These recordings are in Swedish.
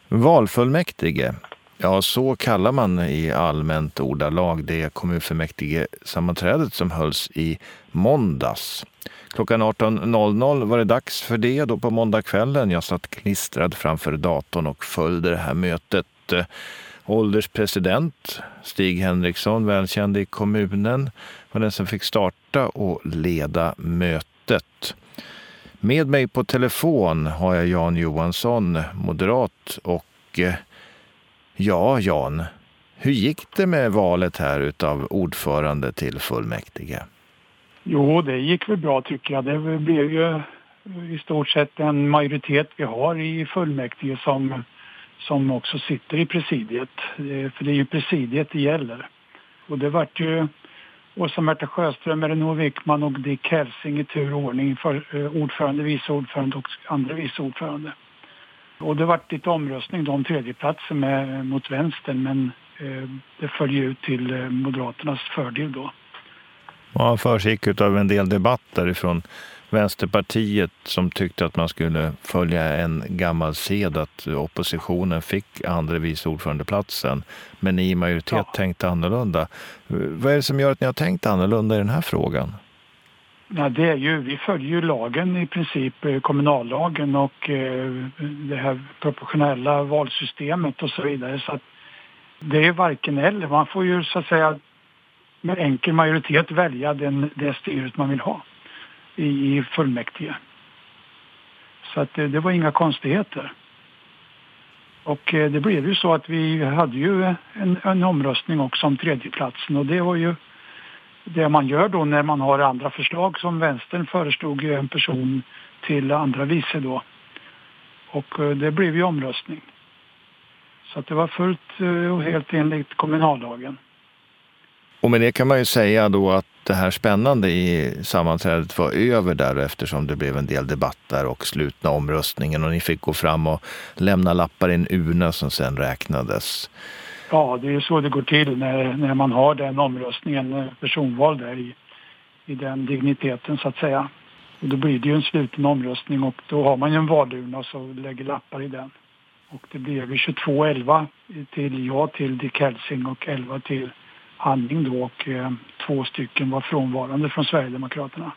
Valfullmäktige, ja så kallar man i allmänt ordalag det kommunfullmäktige sammanträdet som hölls i måndags. Klockan 18.00 var det dags för det då på måndagskvällen. Jag satt klistrad framför datorn och följde det här mötet. Ålderspresident Stig Henriksson, välkänd i kommunen, var den som fick starta och leda mötet. Med mig på telefon har jag Jan Johansson, moderat, och ja, Jan, hur gick det med valet här utav ordförande till fullmäktige? Jo, det gick väl bra tycker jag. Det blev ju i stort sett en majoritet vi har i fullmäktige som också sitter i presidiet. För det är ju presidiet det gäller. Och det vart ju Åsa Märta Sjöström, Elinor Wickman och Dick Helsing i tur och ordning för ordförande, vice ordförande och andra vice ordförande. Och det vart lite omröstning då om tredjeplatsen mot vänstern, men det följer ut till Moderaternas fördel då. Ja, försiggick utav en del debatt därifrån Vänsterpartiet som tyckte att man skulle följa en gammal sed att oppositionen fick andra vice ordförandeplatsen, men ni i majoritet tänkte annorlunda. Vad är det som gör att ni har tänkt annorlunda i den här frågan? Ja, det är ju, vi följer ju lagen i princip, kommunallagen och det här proportionella valsystemet och så vidare, så att det är varken eller. Man får ju så att säga med enkel majoritet välja det styret man vill ha i fullmäktige. Så att det var inga konstigheter. Och det blev ju så att vi hade ju en omröstning också om tredjeplatsen, och det var ju det man gör då när man har andra förslag, som vänstern föreslog en person till andra vice då. Och det blev ju omröstning. Så att det var fullt och helt enligt kommunallagen. Och med det kan man ju säga då att det här spännande i sammanträdet var över där, eftersom det blev en del debatt där och slutna omröstningen och ni fick gå fram och lämna lappar i en urna som sen räknades. Ja, det är så det går till när man har den omröstningen, personval där i den digniteten så att säga. Och då blir det ju en sluten omröstning och då har man ju en valurna och så lägger lappar i den. Och det blev ju 22-11 till Dick Helsing och 11 till Handling då, och 2 stycken var frånvarande från Sverigedemokraterna.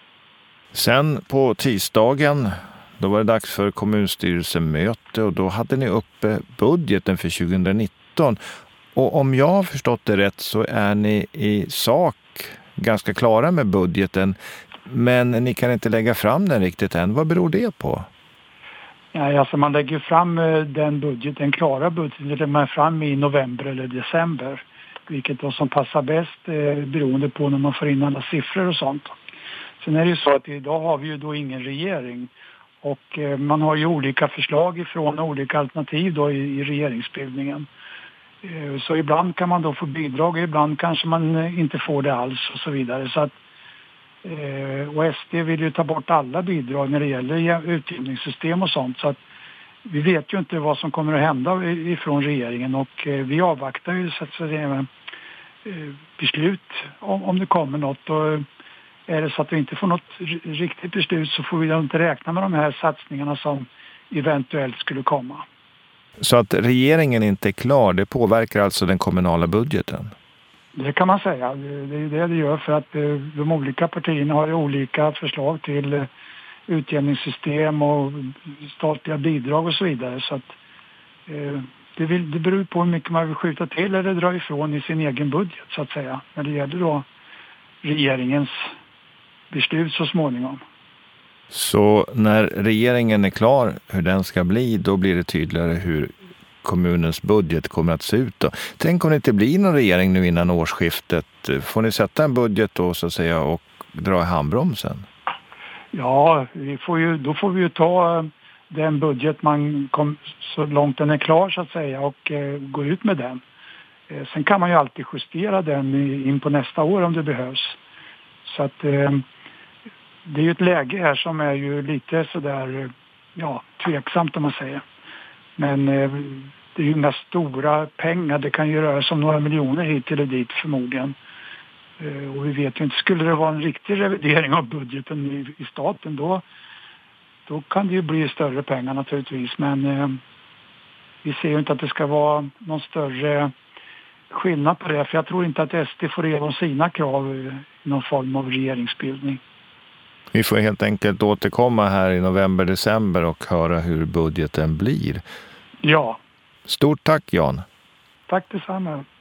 Sen på tisdagen, då var det dags för kommunstyrelsemöte och då hade ni uppe budgeten för 2019. Och om jag har förstått det rätt så är ni i sak ganska klara med budgeten, men ni kan inte lägga fram den riktigt än. Vad beror det på? Ja, alltså man lägger fram den klara budgeten lägger man fram i november eller december. Vilket då som passar bäst beroende på när man får in alla siffror och sånt. Sen är det ju så att idag har vi ju då ingen regering. Och man har ju olika förslag ifrån olika alternativ då i regeringsbildningen. Så ibland kan man då få bidrag och ibland kanske man inte får det alls och så vidare. Så att, och SD vill ju ta bort alla bidrag när det gäller utgivningssystem och sånt. Så att vi vet ju inte vad som kommer att hända ifrån regeringen och vi avvaktar ju så att säga beslut om det kommer något, och är det så att vi inte får något riktigt beslut så får vi inte räkna med de här satsningarna som eventuellt skulle komma. Så att regeringen inte är klar, det påverkar alltså den kommunala budgeten? Det kan man säga. Det är det gör för att de olika partierna har olika förslag till utjämningssystem och statliga bidrag och så vidare, så att det beror på hur mycket man vill skjuta till eller dra ifrån i sin egen budget så att säga, när det gäller då regeringens beslut så småningom. Så när regeringen är klar hur den ska bli, då blir det tydligare hur kommunens budget kommer att se ut då. Tänk om det inte blir någon regering nu innan årsskiftet. Får ni sätta en budget då så att säga och dra i handbromsen? Ja, då får vi ju ta den budget man kom så långt den är klar så att säga och gå ut med den. Sen kan man ju alltid justera den in på nästa år om det behövs. Så att det är ju ett läge här som är ju lite sådär tveksamt om man säger. Men det är ju inga stora pengar, det kan ju röra sig om några miljoner hit eller dit förmodligen. Och vi vet ju inte, skulle det vara en riktig revidering av budgeten i staten då kan det ju bli större pengar naturligtvis. Men vi ser ju inte att det ska vara någon större skillnad på det. För jag tror inte att SD får igenom sina krav i någon form av regeringsbildning. Vi får helt enkelt återkomma här i november-december och höra hur budgeten blir. Ja. Stort tack, Jan. Tack detsamma.